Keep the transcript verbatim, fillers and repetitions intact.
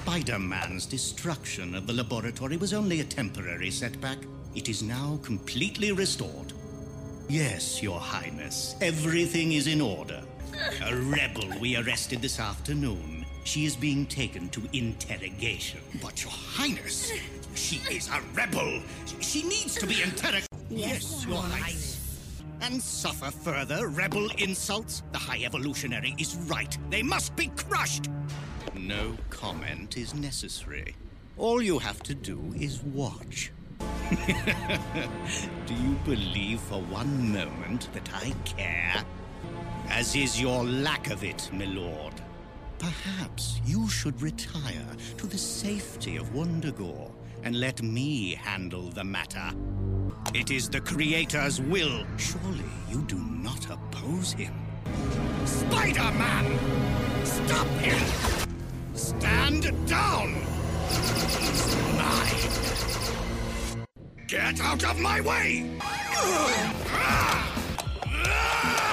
Spider-Man's destruction of the laboratory was only a temporary setback. It is now completely restored. Yes, Your Highness, everything is in order. A rebel we arrested this afternoon. She is being taken to interrogation. But Your Highness, she is a rebel. She needs to be interrogated. Yes, Your Highness. And suffer further rebel insults? The High Evolutionary is right. They must be crushed. No comment is necessary. All you have to do is watch. Do you believe for one moment that I care? As is your lack of it, my lord. Perhaps you should retire to the safety of Wundagore and let me handle the matter. It is the Creator's will. Surely you do not oppose him. Spider-Man! Stop him! Stand down! He's mine! Get out of my way! Ah! Ah!